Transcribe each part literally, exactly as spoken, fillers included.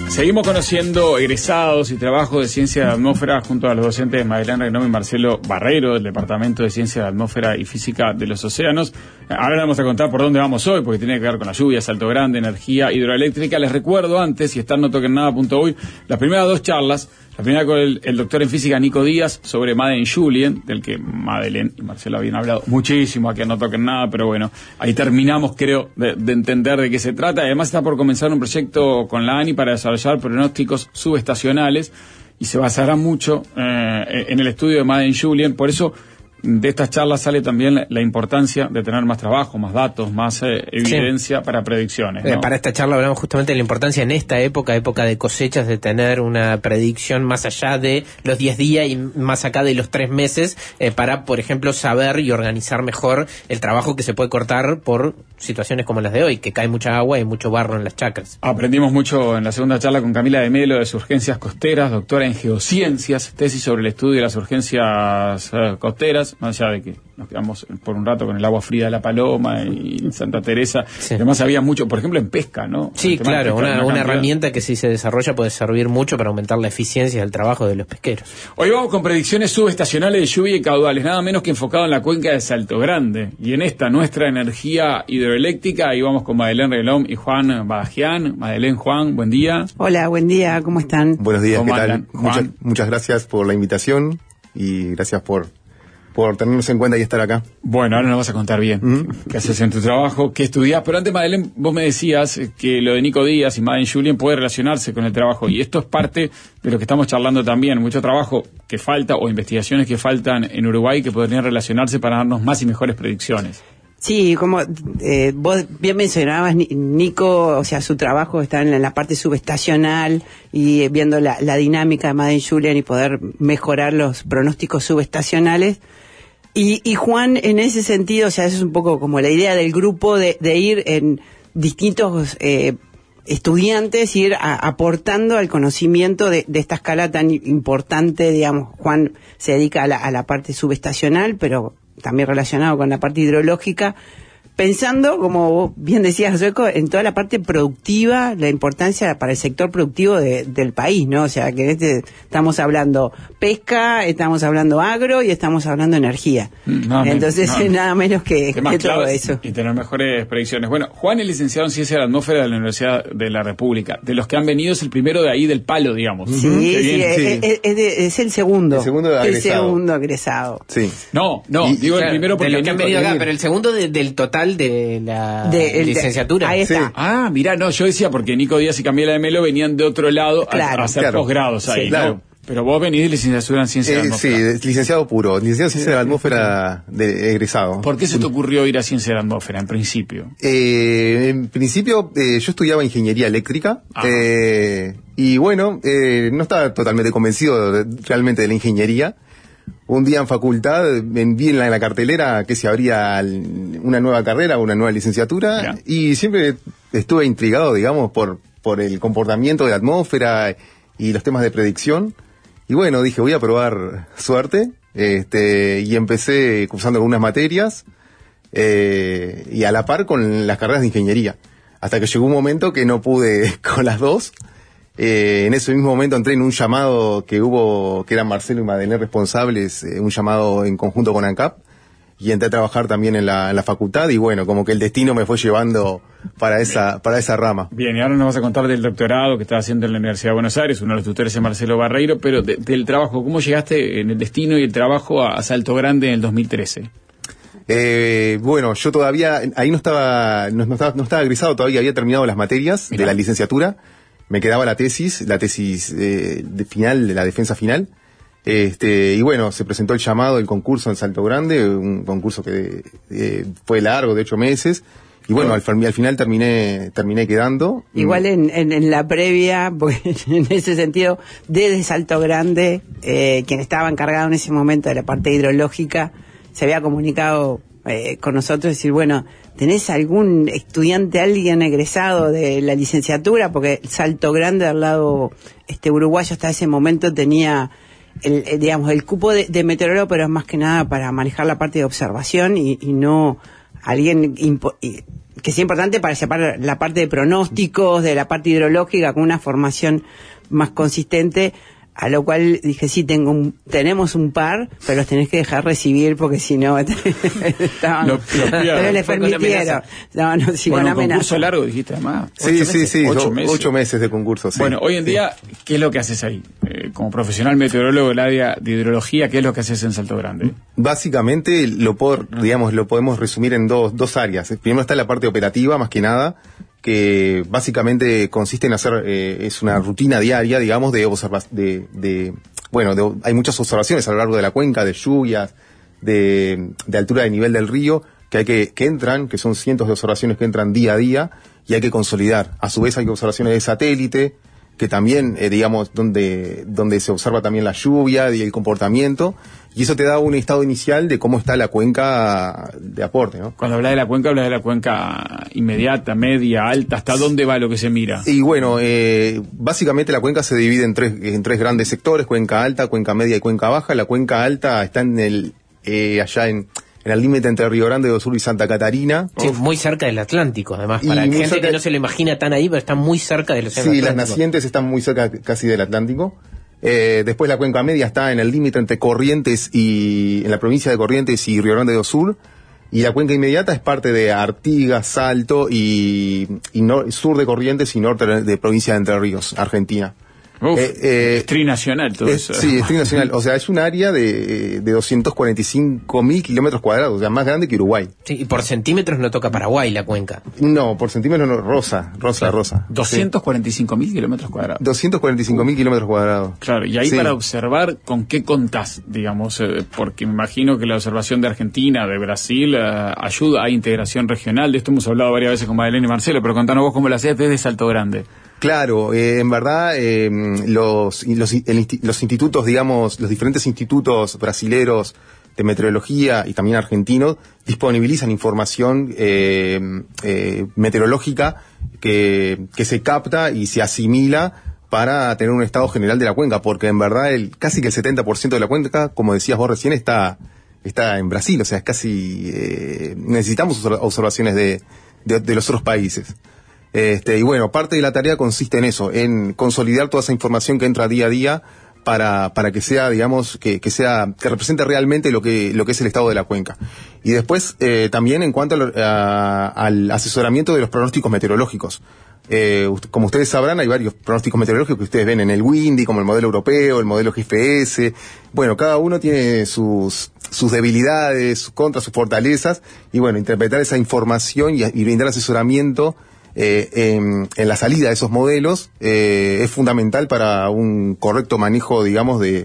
Seguimos conociendo egresados y trabajos de Ciencia de la Atmósfera junto a los docentes Madeleine Reynaume y Marcelo Barreiro del Departamento de Ciencia de la Atmósfera y Física de los Océanos. Ahora les vamos a contar por dónde vamos hoy, porque tiene que ver con la lluvia, Salto Grande, energía hidroeléctrica. Les recuerdo antes, si están no toquen nada punto uy, las primeras dos charlas. La primera con el, el doctor en física Nico Díaz sobre Madeleine Julien, del que Madeleine y Marcelo habían hablado muchísimo, aquí no toquen nada, pero bueno, ahí terminamos, creo, de, de entender de qué se trata. Además está por comenzar un proyecto con la ANI para desarrollar pronósticos subestacionales y se basará mucho eh, en el estudio de Madeleine Julien. Por eso de estas charlas sale también la, la importancia de tener más trabajo, más datos, más eh, evidencia sí. para predicciones, ¿no? Eh, para esta charla hablamos justamente de la importancia en esta época, época de cosechas, de tener una predicción más allá de los diez días y más acá de los tres meses, eh, para, por ejemplo, saber y organizar mejor el trabajo que se puede cortar por situaciones como las de hoy, que cae mucha agua y mucho barro en las chacras. Aprendimos mucho en la segunda charla con Camila de Melo de surgencias costeras, doctora en geociencias, tesis sobre el estudio de las urgencias eh, costeras, más allá de que nos quedamos por un rato con el agua fría de La Paloma y Santa Teresa. Sí. Además había mucho, por ejemplo, en pesca, ¿no? Sí, claro, pesca, una, una, una herramienta que si se desarrolla puede servir mucho para aumentar la eficiencia del trabajo de los pesqueros. Hoy vamos con predicciones subestacionales de lluvia y caudales, nada menos que enfocado en la cuenca de Salto Grande. Y en esta, nuestra energía hidroeléctrica, ahí vamos con Madeleine Reynaume y Juan Badajian. Madeleine, Juan, buen día. Hola, buen día, ¿cómo están? Buenos días, ¿qué tal? Muchas, muchas gracias por la invitación y gracias por... por tenernos en cuenta y estar acá. Bueno, ahora nos vas a contar bien ¿Mm? qué haces en tu trabajo, qué estudias. Pero antes, Madeleine, vos me decías que lo de Nico Díaz y Madeleine Julien puede relacionarse con el trabajo, y esto es parte de lo que estamos charlando también. Mucho trabajo que falta o investigaciones que faltan en Uruguay que podrían relacionarse para darnos más y mejores predicciones. Sí, como eh, vos bien mencionabas, Nico, o sea, su trabajo está en la parte subestacional y viendo la, la dinámica de Madeleine Julien y poder mejorar los pronósticos subestacionales. Y, y Juan, en ese sentido, o sea, eso es un poco como la idea del grupo de, de ir en distintos eh, estudiantes, ir a, aportando al conocimiento de, de esta escala tan importante, digamos. Juan se dedica a la, a la parte subestacional, pero también relacionado con la parte hidrológica, pensando, como vos bien decías, Zueco, en toda la parte productiva, la importancia para el sector productivo de, del país, ¿no? O sea, que en este estamos hablando pesca, estamos hablando agro y estamos hablando energía. No, Entonces, no, nada menos que, que todo eso. Y tener mejores predicciones. Bueno, Juan es licenciado en Ciencia de la Atmósfera de la Universidad de la República. De los que han venido es el primero de ahí del palo, digamos. Sí, uh-huh. sí, sí, es, es, es, de, es el segundo. El segundo egresado. El segundo egresado. Sí. No, no, y, digo claro, el primero porque... de los que han venido acá, pero el segundo de, del total de la de, licenciatura. De, ahí está. Sí. Ah, mirá, no, yo decía porque Nico Díaz y Camila de Melo venían de otro lado claro, a, a hacer claro. posgrados ahí, sí, claro. ¿no? Pero vos venís de licenciatura en Ciencia de la Eh, Atmósfera. sí, licenciado puro, licenciado en Ciencia de la Atmósfera de egresado. ¿Por qué se te ocurrió ir a Ciencia de la Atmósfera en principio? Eh, en principio, eh, yo estudiaba ingeniería eléctrica eh, y bueno, eh, no estaba totalmente convencido de, realmente de la ingeniería. Un día en facultad vi en la, en la cartelera que se abría una nueva carrera, una nueva licenciatura, yeah. y siempre estuve intrigado, digamos, por, por el comportamiento de la atmósfera y los temas de predicción. Y bueno, dije, voy a probar suerte, este, y empecé cursando algunas materias, eh, y a la par con las carreras de ingeniería. Hasta que llegó un momento que no pude con las dos. Eh, en ese mismo momento entré en un llamado que hubo, que eran Marcelo y Madeleine responsables, eh, un llamado en conjunto con ANCAP, y entré a trabajar también en la, en la facultad, y bueno, como que el destino me fue llevando para esa, para esa rama. Bien, y ahora nos vas a contar del doctorado que estás haciendo en la Universidad de Buenos Aires, uno de los tutores es Marcelo Barreiro, pero de, del trabajo, ¿cómo llegaste en el destino y el trabajo a, a Salto Grande en el dos mil trece? Eh, bueno, yo todavía, ahí no estaba, no, no estaba, no estaba egresado todavía, había terminado las materias Mirá. de la licenciatura. Me quedaba la tesis, la tesis eh, de final, de la defensa final. Este, y bueno, se presentó el llamado, el concurso en Salto Grande, un concurso que eh, fue largo, de ocho meses. Y bueno, al, al final terminé terminé quedando. Igual en, en, en la previa, porque en ese sentido, desde Salto Grande, eh, quien estaba encargado en ese momento de la parte hidrológica, se había comunicado eh, con nosotros, decir, bueno, ¿tenés algún estudiante, alguien egresado de la licenciatura? Porque Salto Grande, al lado este uruguayo, hasta ese momento tenía el, el digamos el cupo de, de meteorólogo, pero es más que nada para manejar la parte de observación y, y no alguien impo, y, que es importante para separar la parte de pronósticos de la parte hidrológica con una formación más consistente. A lo cual dije, sí, tengo un, tenemos un par, pero los tenés que dejar recibir porque si no, estaban, lo, lo pero les permitieron. No, no, sí, bueno, con un amenaza. concurso largo, dijiste, además. Sí, sí, sí, ocho ocho, meses. ocho meses de concurso, sí. Bueno, hoy en sí. día, ¿qué es lo que haces ahí? Eh, como profesional meteorólogo del área de hidrología, ¿qué es lo que haces en Salto Grande? Básicamente, lo, puedo, digamos, lo podemos resumir en dos, dos áreas. Primero está la parte operativa, más que nada, que básicamente consiste en hacer, eh, es una rutina diaria, digamos, de observación, de, de, bueno, de, hay muchas observaciones a lo largo de la cuenca, de lluvias, de, de altura de nivel del río, que hay que, que entran, que son cientos de observaciones que entran día a día, y hay que consolidar. A su vez hay observaciones de satélite, que también, eh, digamos, donde, donde se observa también la lluvia y el comportamiento, y eso te da un estado inicial de cómo está la cuenca de aporte, ¿no? Cuando hablas de la cuenca, hablas de la cuenca inmediata, media, alta, ¿hasta dónde va lo que se mira? Y bueno, eh, básicamente la cuenca se divide en tres, en tres grandes sectores: cuenca alta, cuenca media y cuenca baja. La cuenca alta está en el, eh, allá en, en el límite entre Río Grande do Sul y Santa Catarina. Sí, Uf. muy cerca del Atlántico, además, Y para muy gente cerca- que no se lo imagina tan ahí, pero está muy cerca del océano Sí, las Atlántico. nacientes están muy cerca casi del Atlántico. Eh, después la cuenca media está en el límite entre Corrientes y, en la provincia de Corrientes y Río Grande do Sul. Y la cuenca inmediata es parte de Artigas, Salto y, y nor- sur de Corrientes y norte de provincia de Entre Ríos, Argentina. Uf, Eh, eh, es trinacional todo Es- eso. sí, es trinacional. O sea, es un área de, de doscientos cuarenta y cinco mil kilómetros cuadrados, o sea, más grande que Uruguay. Sí, y por centímetros no toca Paraguay la cuenca. No, por centímetro no, rosa, rosa, Claro. rosa. doscientos cuarenta y cinco mil kilómetros cuadrados. doscientos cuarenta y cinco mil kilómetros cuadrados. Claro, y ahí Sí. para observar, ¿con qué contás? Digamos, eh, porque me imagino que la observación de Argentina, de Brasil, eh, ayuda a integración regional. De esto hemos hablado varias veces con Madeleine y Marcelo, pero contanos vos cómo lo hacés desde Salto Grande. Claro, eh, en verdad eh, los, los, el insti- los institutos, digamos, los diferentes institutos brasileros de meteorología y también argentinos disponibilizan información eh, eh, meteorológica que, que se capta y se asimila para tener un estado general de la cuenca, porque en verdad el, casi que el setenta por ciento de la cuenca, como decías vos recién, está, está en Brasil, o sea, es casi, eh, necesitamos observ- observaciones de, de, de los otros países. Este, y bueno, parte de la tarea consiste en eso, en consolidar toda esa información que entra día a día para, para que sea, digamos, que, que sea, que represente realmente lo que, lo que es el estado de la cuenca. Y después, eh, también en cuanto a lo- a- al asesoramiento de los pronósticos meteorológicos. Eh, ust- como ustedes sabrán, hay varios pronósticos meteorológicos que ustedes ven en el Windy, como el modelo europeo, el modelo G F S. Bueno, cada uno tiene sus, sus debilidades, sus contras, sus fortalezas, y bueno, interpretar esa información y, y brindar asesoramiento Eh, en, en la salida de esos modelos eh, es fundamental para un correcto manejo, digamos, de,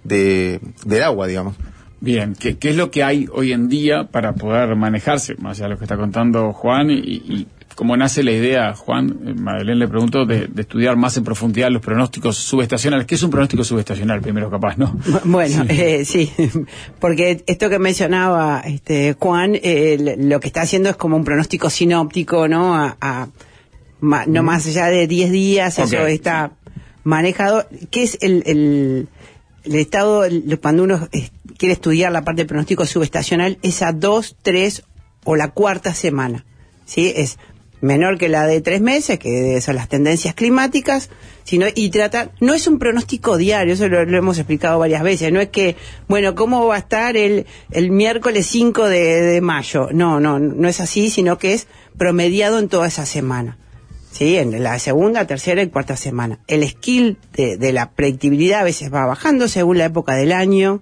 de del agua, digamos. Bien, ¿qué, ¿qué es lo que hay hoy en día para poder manejarse? Más allá de lo que está contando Juan, y, y cómo nace la idea, Juan, eh, Madeleine le preguntó, de, de estudiar más en profundidad los pronósticos subestacionales. ¿Qué es un pronóstico subestacional, primero capaz, no? Bueno, sí, eh, sí. Porque esto que mencionaba este Juan, eh, lo que está haciendo es como un pronóstico sinóptico, ¿no? A, a ma, no más allá de diez días, eso Ok. está manejado. ¿Qué es el, el, el estado, el- cuando uno eh, quiere estudiar la parte del pronóstico subestacional, es a dos, tres o la cuarta semana, ¿sí? Es menor que la de tres meses, que son las tendencias climáticas, sino, y trata, no es un pronóstico diario, eso lo, lo hemos explicado varias veces, no es que, bueno, ¿cómo va a estar el, el miércoles cinco de, de mayo? No, no, no es así, sino que es promediado en toda esa semana, ¿sí? En la segunda, tercera y cuarta semana. El skill de, de la predictibilidad a veces va bajando según la época del año,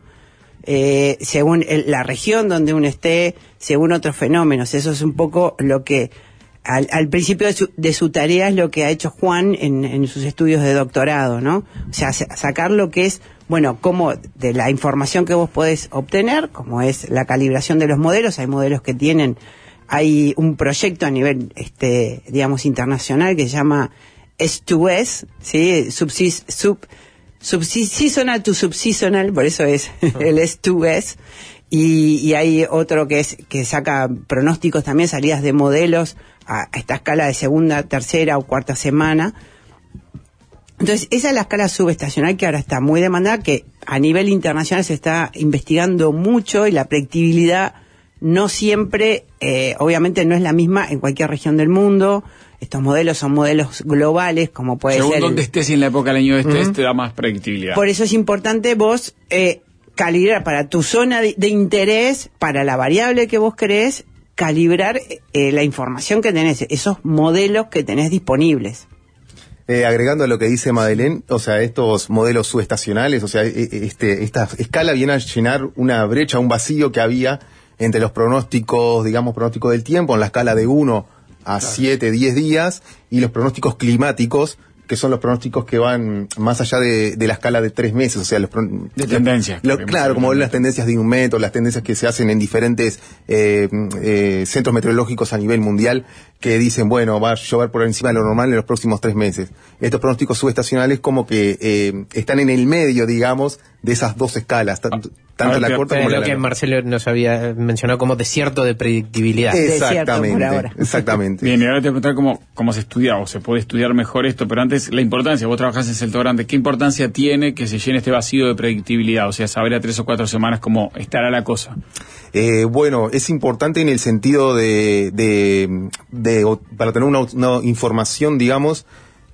eh, según el- la región donde uno esté, según otros fenómenos. Eso es un poco lo que al, al principio de su, de su tarea es lo que ha hecho Juan en, en sus estudios de doctorado, ¿no? O sea, sa- sacar lo que es, bueno, como de la información que vos podés obtener, como es la calibración de los modelos. Hay modelos que tienen, hay un proyecto a nivel, este, digamos, internacional que se llama S dos S, ¿sí? Subsis, sub, subseasonal to subseasonal, por eso es el S dos S. Y, y hay otro que es que saca pronósticos también, salidas de modelos a, a esta escala de segunda, tercera o cuarta semana. Entonces, esa es la escala subestacional que ahora está muy demandada, que a nivel internacional se está investigando mucho y la predictibilidad no siempre, eh, obviamente no es la misma en cualquier región del mundo. Estos modelos son modelos globales, como puede Según ser... Según donde estés y en la época del año estés, uh-huh. te da más predictibilidad. Por eso es importante vos eh, calibrar para tu zona de, de interés, para la variable que vos querés, calibrar eh, la información que tenés, esos modelos que tenés disponibles. Eh, agregando a lo que dice Madeleine, o sea, estos modelos subestacionales, o sea, este, esta escala viene a llenar una brecha, un vacío que había entre los pronósticos, digamos, pronósticos del tiempo, en la escala de uno a siete, diez días, y los pronósticos climáticos, que son los pronósticos que van más allá de, de la escala de tres meses, o sea, los de tendencias. Lo, claro, como las tendencias de Inmetro, las tendencias que se hacen en diferentes eh, eh, centros meteorológicos a nivel mundial, que dicen, bueno, va a llover por encima de lo normal en los próximos tres meses. Estos pronósticos subestacionales como que eh, están en el medio, digamos, de esas dos escalas, tanto, tanto la corta como la larga. Lo que Marcelo nos había mencionado como desierto de predictibilidad. Exactamente, exactamente. Bien, y ahora te voy a preguntar cómo, cómo se estudia, o se puede estudiar mejor esto, pero antes, la importancia, vos trabajás en sector grande, ¿qué importancia tiene que se llene este vacío de predictibilidad? O sea, saber a tres o cuatro semanas cómo estará la cosa. Eh, bueno, es importante en el sentido de, de, de para tener una, una información, digamos,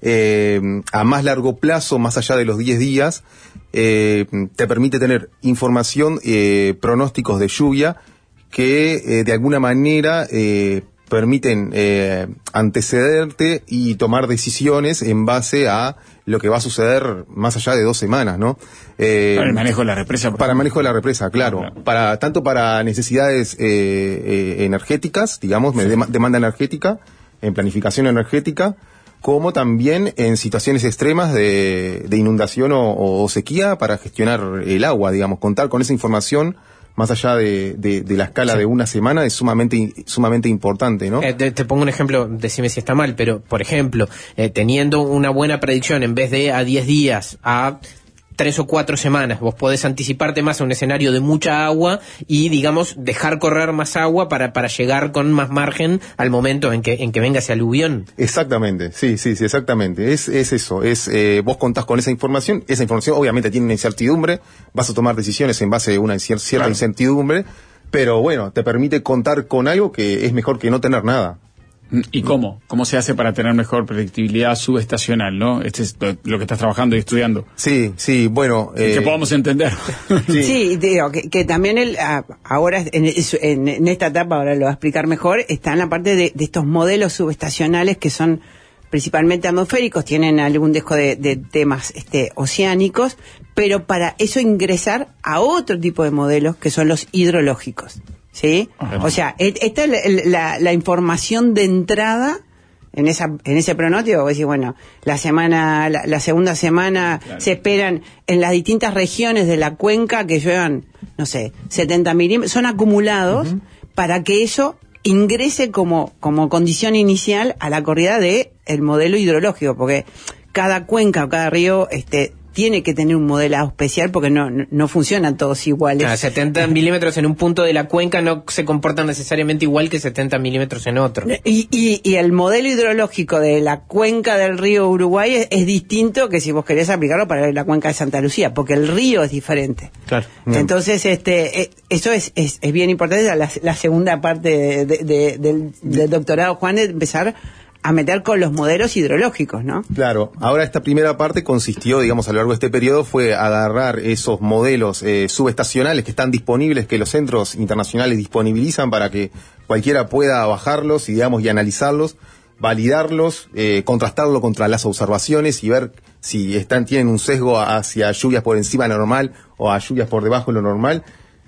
eh, a más largo plazo, más allá de los diez días, eh, te permite tener información, eh, pronósticos de lluvia que eh, de alguna manera eh, permiten eh, antecederte y tomar decisiones en base a lo que va a suceder más allá de dos semanas, ¿no? Eh, para el manejo de la represa. Para el manejo de la represa, claro. claro. Para tanto para necesidades eh, eh, energéticas, digamos, sí. de, demanda energética, en planificación energética, como también en situaciones extremas de, de inundación o, o sequía para gestionar el agua, digamos. Contar con esa información más allá de, de, de la escala sí. de una semana es sumamente sumamente importante, ¿no? Eh, te, te pongo un ejemplo, decime si está mal, pero por ejemplo, eh, teniendo una buena predicción en vez de a diez días, a tres o cuatro semanas, vos podés anticiparte más a un escenario de mucha agua y, digamos, dejar correr más agua para, para llegar con más margen al momento en que, en que venga ese aluvión. Exactamente, sí, sí, sí, exactamente. Es, es eso, es eh, vos contás con esa información, esa información obviamente tiene una incertidumbre, vas a tomar decisiones en base a una cier- cierta claro. incertidumbre, pero bueno, te permite contar con algo que es mejor que no tener nada. ¿Y cómo? ¿Cómo se hace para tener mejor predictibilidad subestacional, no? Este es lo que estás trabajando y estudiando. Sí, sí, bueno... Eh, que podamos entender. Sí, sí digo, que, que también él, ahora, en, en, en esta etapa, ahora lo va a explicar mejor, está en la parte de, de estos modelos subestacionales que son principalmente atmosféricos, tienen algún dejo de, de temas este, oceánicos, pero para eso ingresar a otro tipo de modelos que son los hidrológicos. ¿Sí? Okay. O sea, esta es la, la, la información de entrada en esa en ese pronóstico. Vos decís, bueno, la semana, la, la segunda semana claro. se esperan en las distintas regiones de la cuenca que lluevan, no sé, setenta milímetros, son acumulados uh-huh. para que eso ingrese como, como condición inicial a la corrida de el modelo hidrológico, porque cada cuenca o cada río este tiene que tener un modelado especial porque no, no, no funcionan todos iguales. Claro, setenta milímetros en un punto de la cuenca no se comportan necesariamente igual que setenta milímetros en otro. Y, y, y el modelo hidrológico de la cuenca del río Uruguay es, es distinto que si vos querés aplicarlo para la cuenca de Santa Lucía, porque el río es diferente. Claro. Entonces, este, eh, eso es, es, es bien importante, la, la segunda parte de, de, de, del, del doctorado, Juan, de empezar a meter con los modelos hidrológicos, ¿no? Claro. Ahora esta primera parte consistió, digamos, a lo largo de este periodo, fue agarrar esos modelos eh, subestacionales que están disponibles, que los centros internacionales disponibilizan para que cualquiera pueda bajarlos y, digamos, y analizarlos, validarlos, eh, contrastarlo contra las observaciones y ver si están tienen un sesgo hacia lluvias por encima de lo normal o a lluvias por debajo de lo normal.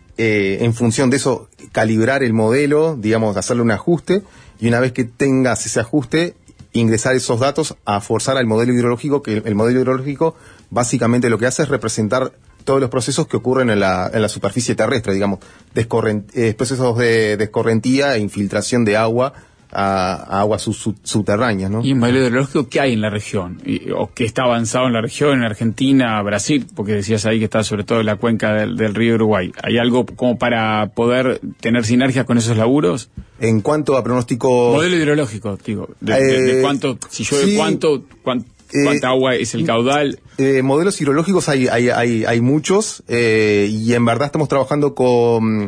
Eh, en función de eso, calibrar el modelo, digamos, hacerle un ajuste, y una vez que tengas ese ajuste, ingresar esos datos a forzar al modelo hidrológico, que el modelo hidrológico básicamente lo que hace es representar todos los procesos que ocurren en la, en la superficie terrestre, digamos, descorrent, eh, procesos de descorrentía e infiltración de agua a, a aguas sub, sub, subterráneas, ¿no? ¿Y un modelo hidrológico qué hay en la región? Y, ¿O qué está avanzado en la región, en Argentina, Brasil? Porque decías ahí que está sobre todo en la cuenca del, del río Uruguay. ¿Hay algo como para poder tener sinergias con esos laburos? En cuanto a pronóstico... Modelo hidrológico, digo. De, eh, de, de cuánto, si llueve, sí, cuánto, cuánto, cuánta eh, agua es el caudal. Eh, modelos hidrológicos hay, hay, hay, hay muchos, eh, y en verdad estamos trabajando con...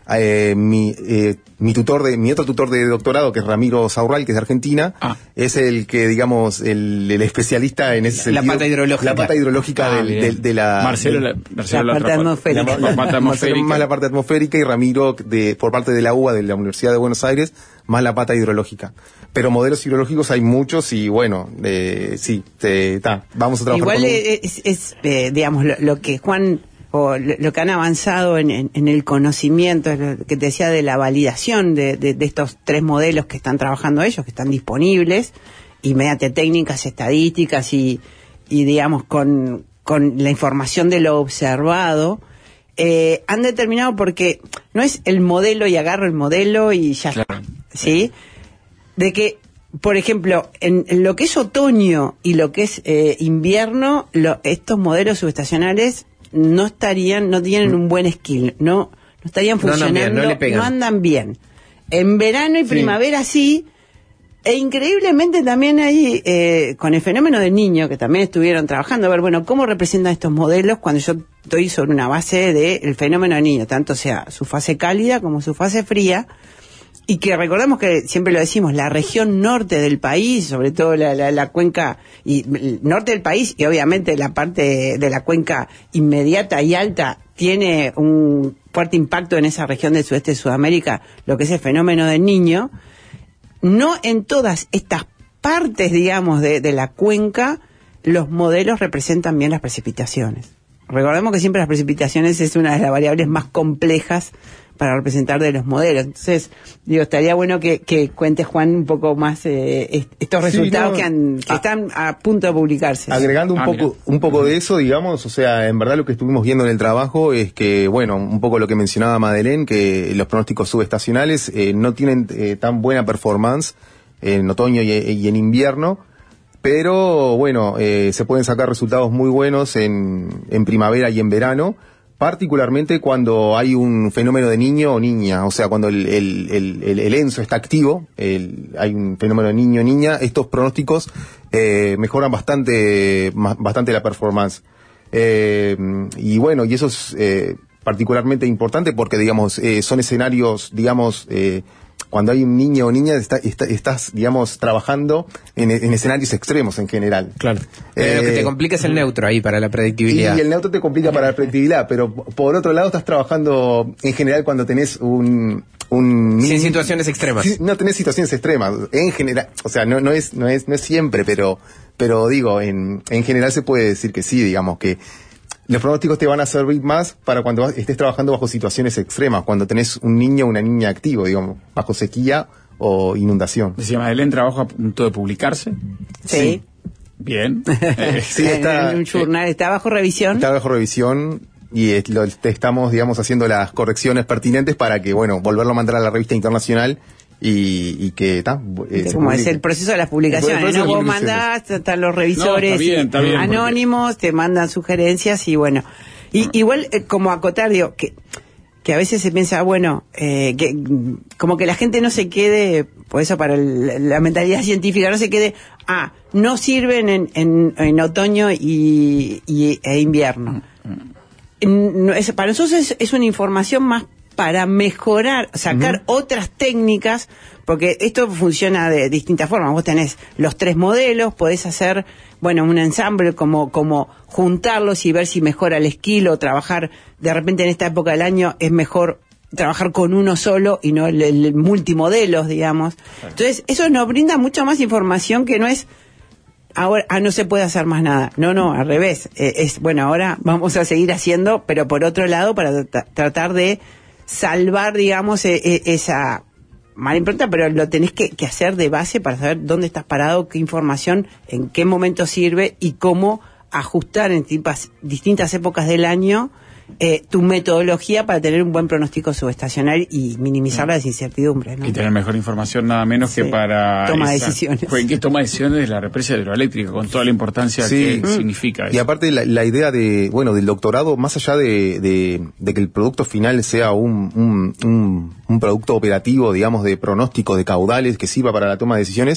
Eh, mi, eh, mi tutor de, mi otro tutor de doctorado, que es Ramiro Saurral, que es de Argentina, ah. es el que, digamos, el, el especialista en ese la sentido. pata hidrológica. La pata hidrológica ah, del, del, de la... Marcelo, la, Marcelo la, la parte atmosférica. La, la, la parte atmosférica. Más la parte atmosférica y Ramiro, de, por parte de la U B A, de la Universidad de Buenos Aires, más la pata hidrológica. Pero modelos hidrológicos hay muchos y bueno, eh, sí, te, ta, vamos a trabajar Igual con un... es, es eh, digamos, lo, lo que Juan... o lo que han avanzado en, en, en el conocimiento, lo que te decía de la validación de, de, de estos tres modelos que están trabajando ellos, que están disponibles, y mediante técnicas estadísticas y, y digamos, con, con la información de lo observado, eh, han determinado, porque no es el modelo y agarro el modelo y ya está, claro. ¿Sí? De que, por ejemplo, en, en lo que es otoño y lo que es eh, invierno, lo, estos modelos subestacionales no estarían, no tienen un buen skill, no, no estarían funcionando, no, no, bien, no, no andan bien. En verano y sí. primavera sí, e increíblemente también hay, eh, con el fenómeno del Niño, que también estuvieron trabajando, a ver, bueno, cómo representan estos modelos cuando yo estoy sobre una base del fenómeno del Niño, tanto sea su fase cálida como su fase fría, y que recordamos que siempre lo decimos, la región norte del país, sobre todo la, la, la cuenca y el norte del país, y obviamente la parte de la cuenca inmediata y alta, tiene un fuerte impacto en esa región del sudeste de Sudamérica, lo que es el fenómeno del Niño. No en todas estas partes, digamos, de, de la cuenca, los modelos representan bien las precipitaciones. Recordemos que siempre las precipitaciones es una de las variables más complejas para representar de los modelos. Entonces, digo, estaría bueno que, que cuente Juan un poco más eh, estos resultados sí, no, que, han, que a, están a punto de publicarse. Agregando un ah, poco mira. un poco de eso, digamos, o sea, en verdad lo que estuvimos viendo en el trabajo es que, bueno, un poco lo que mencionaba Madeleine, que los pronósticos subestacionales eh, no tienen eh, tan buena performance en otoño y, y en invierno, pero, bueno, eh, se pueden sacar resultados muy buenos en, en primavera y en verano, particularmente cuando hay un fenómeno de niño o niña, o sea, cuando el, el, el, el, el ENSO está activo, el, hay un fenómeno de niño o niña, estos pronósticos eh, mejoran bastante, bastante la performance. Eh, y bueno, y eso es eh, particularmente importante porque, digamos, eh, son escenarios, digamos, eh, cuando hay un niño o niña, está, está, estás, digamos, trabajando en, en escenarios extremos en general. Claro. Eh, lo que te complica es el neutro ahí para la predictibilidad. Y el neutro te complica para la predictibilidad, pero por otro lado estás trabajando en general cuando tenés un... un Sin situaciones extremas. Si, no tenés situaciones extremas, en general, o sea, no, no es, no es, no es siempre, pero, pero digo, en, en general se puede decir que sí, digamos que los pronósticos te van a servir más para cuando estés trabajando bajo situaciones extremas, cuando tenés un niño o una niña activo, digamos, bajo sequía o inundación. Decía Madeleine, ¿trabajo a punto de publicarse? Sí. sí. Bien. Eh, sí, está, en un journal, está bajo revisión. Está bajo revisión y es, lo, te estamos, digamos, haciendo las correcciones pertinentes para que, bueno, volverlo a mandar a la revista internacional y, y que está eh, como es el proceso de las publicaciones, ¿no? Vos mandás, están los revisores no, está bien, está bien, anónimos, porque... te mandan sugerencias y bueno, y igual eh, como acotar, digo, que que a veces se piensa, bueno, eh, que como que la gente no se quede, por eso para el, la mentalidad científica, no se quede, ah, no sirven en, en, en otoño y, y e invierno. No, es, para nosotros es, es una información más para mejorar, sacar uh-huh. otras técnicas, porque esto funciona de distintas formas. Vos tenés los tres modelos, podés hacer, bueno, un ensamble, como, como juntarlos y ver si mejora el skill, o trabajar, de repente en esta época del año es mejor trabajar con uno solo y no el, el multimodelos, digamos. Claro. Entonces, eso nos brinda mucha más información que no es, ahora ah, no se puede hacer más nada. No, no, al revés. Eh, es, bueno, ahora vamos a seguir haciendo, pero por otro lado, para tra- tratar de salvar, digamos, e- e- esa mala impronta, pero lo tenés que, que hacer de base para saber dónde estás parado, qué información, en qué momento sirve y cómo ajustar en tipas, distintas épocas del año eh, tu metodología para tener un buen pronóstico subestacional y minimizar mm. las incertidumbres, ¿no? Y tener mejor información nada menos sí. que para toma esa, decisiones. Que toma decisiones de la represa hidroeléctrica, con toda la importancia sí. que mm. significa eso. Y aparte la, la idea de, bueno, del doctorado, más allá de, de, de que el producto final sea un, un, un, un producto operativo, digamos, de pronóstico de caudales que sirva para la toma de decisiones,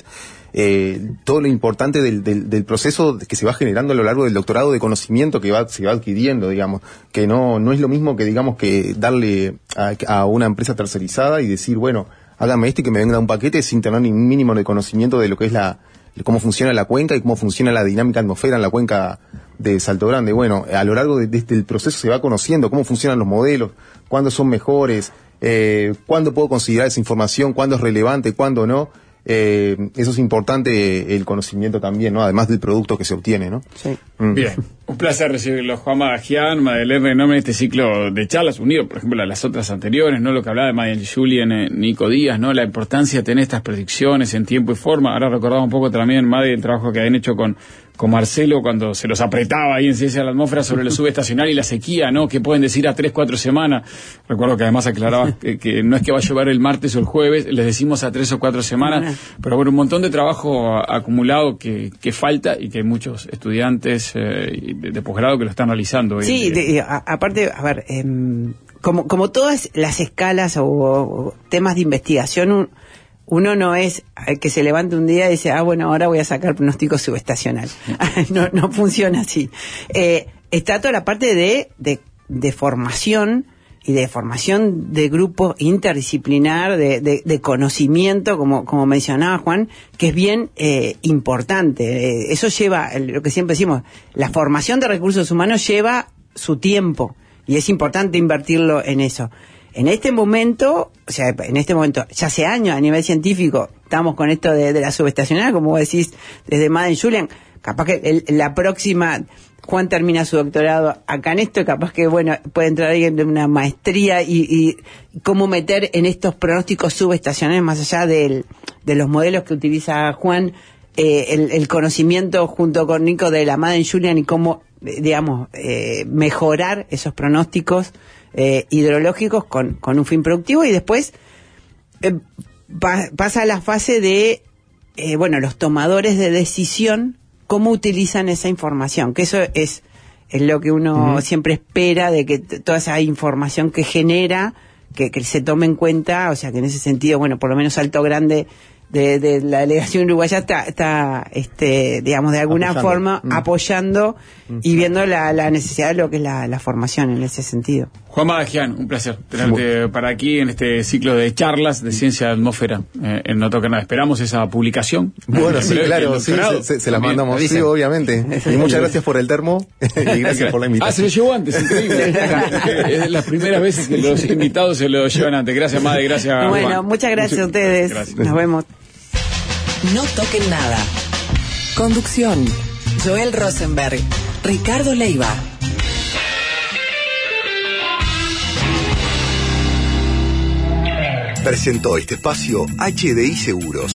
eh, todo lo importante del, del, del proceso que se va generando a lo largo del doctorado, de conocimiento que va, se va adquiriendo, digamos, que no, no es lo mismo que, digamos, que darle a, a una empresa tercerizada y decir, bueno, hágame esto y que me venga un paquete sin tener ni un mínimo de conocimiento de lo que es la, cómo funciona la cuenca y cómo funciona la dinámica atmosfera en la cuenca de Salto Grande. Bueno, a lo largo de, de este el proceso se va conociendo cómo funcionan los modelos, cuándo son mejores, eh, cuándo puedo considerar esa información, cuándo es relevante, cuándo no. Eh, eso es importante, el conocimiento también, ¿no? Además del producto que se obtiene, ¿no? Sí. Mm. Bien, un placer recibirlo, Juan Badajian, Madeleine Renome, en este ciclo de charlas, unido, por ejemplo, a las otras anteriores, ¿no? Lo que hablaba de Madeleine Julien, eh, Nico Díaz, ¿no? La importancia de tener estas predicciones en tiempo y forma. Ahora recordaba un poco también, Madeleine, el trabajo que habían hecho con, con Marcelo cuando se los apretaba ahí en Ciencia de la Atmósfera sobre lo subestacional y la sequía, ¿no? Que pueden decir a tres, cuatro semanas. Recuerdo que además aclaraba que, que no es que va a llover el martes o el jueves, les decimos a tres o cuatro semanas, pero bueno, un montón de trabajo acumulado que, que falta y que hay muchos estudiantes eh, de, de posgrado que lo están realizando hoy. Sí, de, a, aparte, a ver, eh, como, como todas las escalas o, o temas de investigación, un, uno no es el que se levante un día y dice, ah, bueno, ahora voy a sacar pronóstico subestacional. no, no funciona así. Eh, está toda la parte de, de, de formación y de formación de grupo interdisciplinar, de, de, de conocimiento, como, como mencionaba Juan, que es bien eh, importante. Eh, eso lleva, lo que siempre decimos, la formación de recursos humanos lleva su tiempo y es importante invertirlo en eso. En este momento, o sea, en este momento, ya hace años a nivel científico, estamos con esto de, de la subestacional, como vos decís, desde Madeleine Julien, capaz que el, la próxima, Juan termina su doctorado acá en esto, capaz que, bueno, puede entrar alguien de una maestría y, y cómo meter en estos pronósticos subestacionales, más allá del, de los modelos que utiliza Juan, eh, el, el conocimiento junto con Nico de la Madeleine Julien y cómo, digamos, eh, mejorar esos pronósticos Eh, hidrológicos con, con un fin productivo y después eh, pa, pasa a la fase de eh, bueno, los tomadores de decisión, cómo utilizan esa información, que eso es, es lo que uno uh-huh. siempre espera, de que t- toda esa información que genera que, que se tome en cuenta, o sea que en ese sentido, bueno, por lo menos Salto Grande de, de la delegación uruguaya está, está este, digamos, de alguna apoyando. forma mm. apoyando mm. y viendo la, la necesidad de lo que es la, la formación en ese sentido. Juan Badajian, un placer tenerte bueno. para aquí en este ciclo de charlas de Ciencia de Atmósfera eh, en No Toca Nada. Esperamos esa publicación. Bueno, sí, claro, sí, se, se, se las mandamos, sí, obviamente. Y muchas gracias por el termo y gracias por la invitación. Ah, se lo llevó antes, increíble. Es las primeras veces que los invitados se lo llevan antes. Gracias, Madre, gracias. Bueno, Juan. muchas gracias a ustedes. Gracias. Nos vemos. No toquen nada. Conducción: Joel Rosenberg, Ricardo Leiva. Presentó este espacio H D I Seguros.